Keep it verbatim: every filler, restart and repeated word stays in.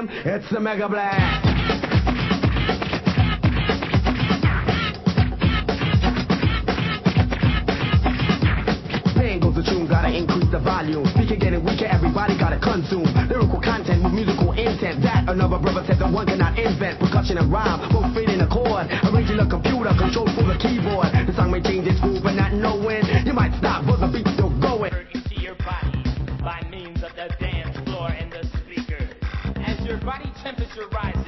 jam, it's the Mega Blast. The tune gotta increase the volume. Speaker getting weaker, everybody gotta consume lyrical content with musical intent that another brother said that one cannot invent. Percussion and rhyme, both fit in a chord, arranging a computer, controlled through the keyboard. The song may change its groove, but not knowing you might stop, but the beat's still going. You see your body by means of the dance floor and the speakers. As your body temperature rises,